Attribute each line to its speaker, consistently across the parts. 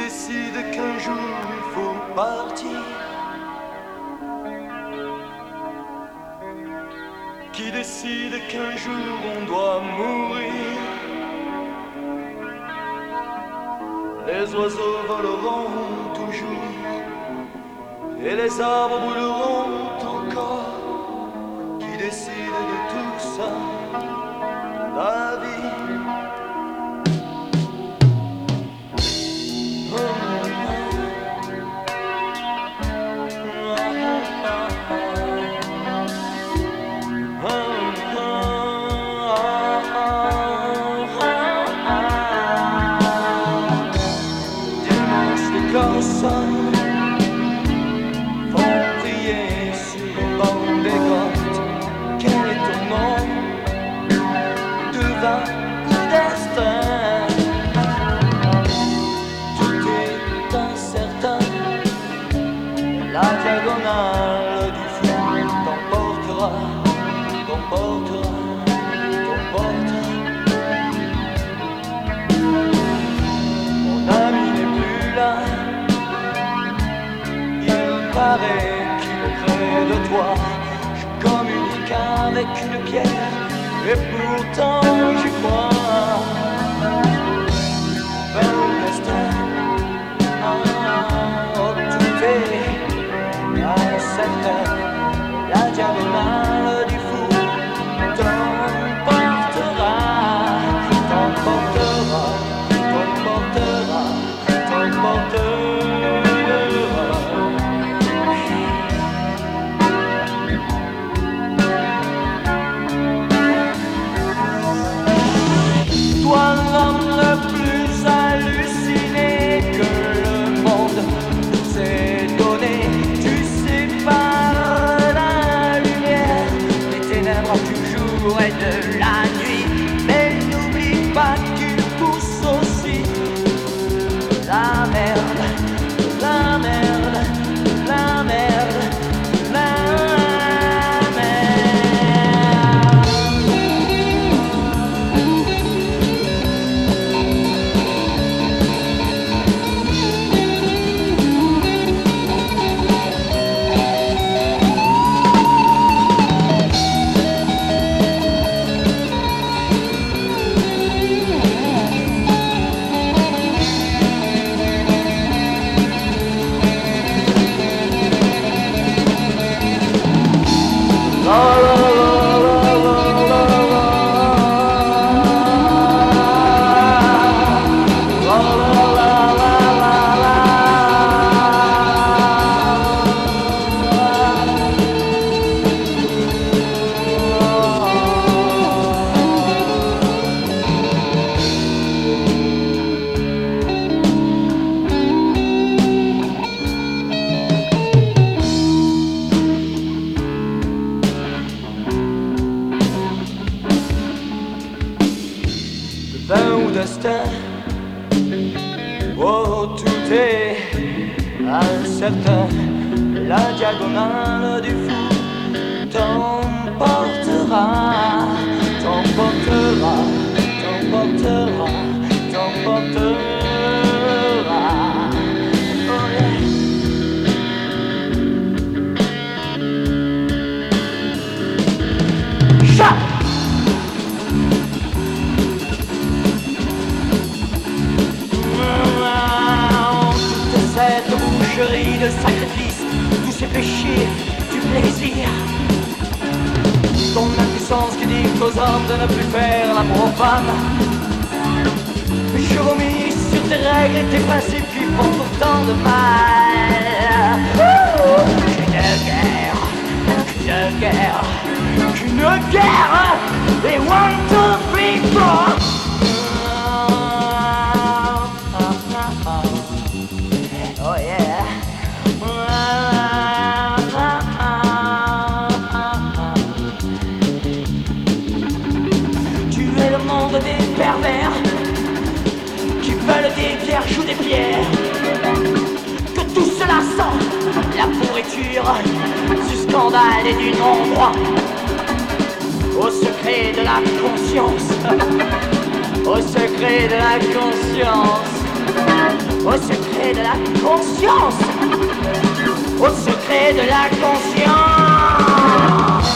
Speaker 1: décide qu'un jour il faut partir, qui décide qu'un jour on doit mourir. Les oiseaux voleront toujours et les arbres brûleront encore. Qui décide de tout ça? La vie. Qu'il est près de toi, je communique avec une pierre, et pourtant j'y crois. Vers le destin, oh, tout est incertain. La diagonale du fou t'emportera, t'emportera, t'emportera, t'emportera. Toi, l'homme le plus halluciné que le monde s'est donné, tu sépares la lumière des ténèbres du jour et de la nuit. Mais n'oublie pas que tu pousses aussi la merde, la merde, la merde, la destin, oh, tout est incertain. La diagonale du fou t'emportera, t'emportera, t'emportera, t'emportera. Oh yeah. Chat! Cette boucherie de sacrifice, tous ces péchés du plaisir, ton impuissance qui dicte aux hommes de ne plus faire la profane. Je vomis sur tes règles et tes principes qui font autant de mal. Qu'une guerre, et 1, 2, 3, 4. Oh yeah. Tu es le monde des pervers qui veulent des vierges ou des pierres. Que tout cela sent la pourriture du scandale et du non-droit. Au secret de la conscience, au secret de la conscience. au secret de la conscience, au secret de la conscience.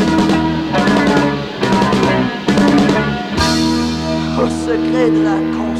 Speaker 1: Au secret de la conscience.